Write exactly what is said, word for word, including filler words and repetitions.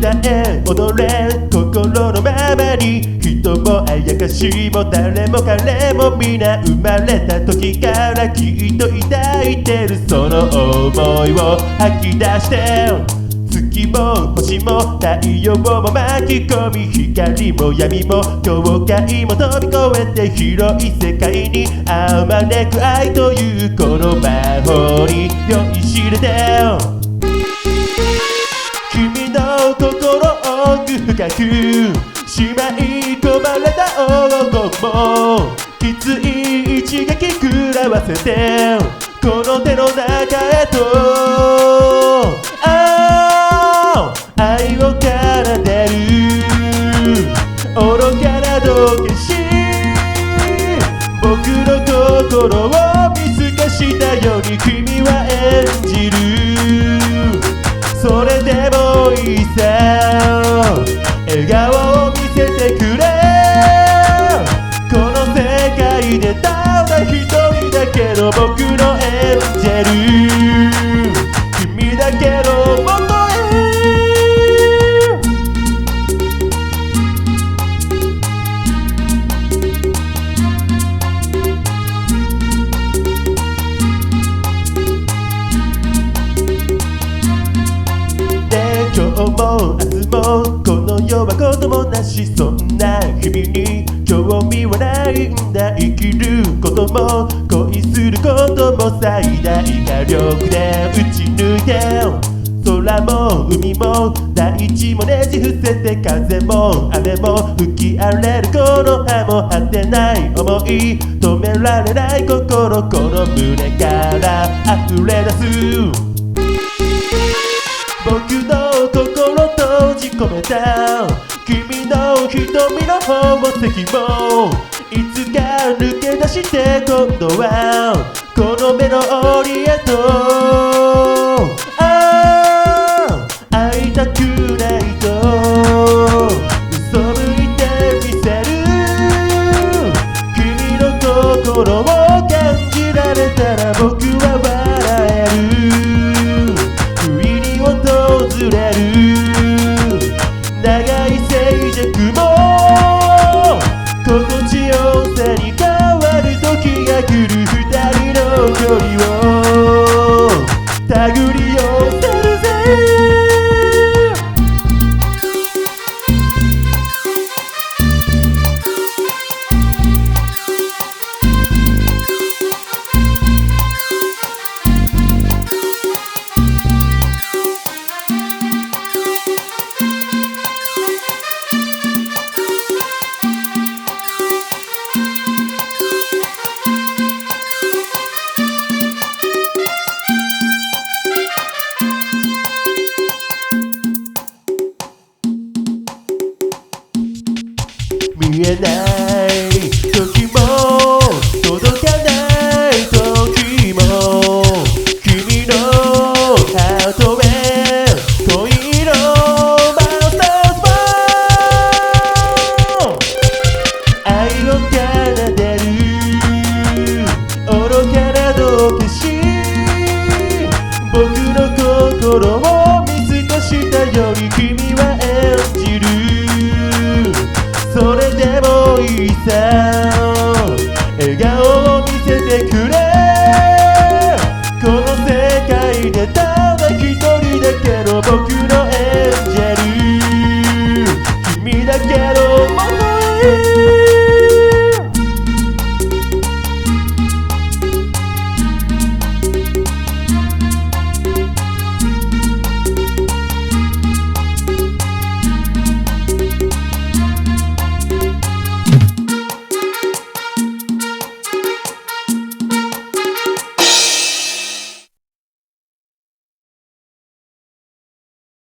歌え踊れ心のままに人もあやかしも誰も彼も皆生まれた時からきっと抱いてるその想いを吐き出して月も星も太陽も巻き込み光も闇も境界も飛び越えて広い世界にあまねく愛というこの魔法に酔いしれて君の心奥深くしまい込まれた黄金もきつい一撃食らわせてこの手の中へと愛を奏でる愚かな道化師僕の心を見透かしたように君は演じるそれでもいいさ笑顔を見せてくれこの世界でただ一人だけの僕のエンジェル君だけのもと今日も明日もこの世は子供なしそんな日々に興味はないんだ生きることも恋することも最大火力で打ち抜いて空も海も大地もねじ伏せて風も雨も吹き荒れるこの葉も果てない想い止められない心この胸から溢れ出す僕の心閉じ込めた君の瞳の宝石もいつか抜け出して今度はこの目の檻へとああ会いたくないと嘘吹いてみせる君の心を感じられたら僕は笑える不意に訪れる長い静寂も心地よさに変わる時が来る二人の距離を手繰り寄せるぜ見えない時も届かない時も君のハートへ恋のマスターズボーン愛を奏でる愚かな道化師僕の心を見透かしたように君は演じるそれでもいいさ笑顔を見せてくれこの世界でただ一人だけの僕のエンジェル君だけのものへ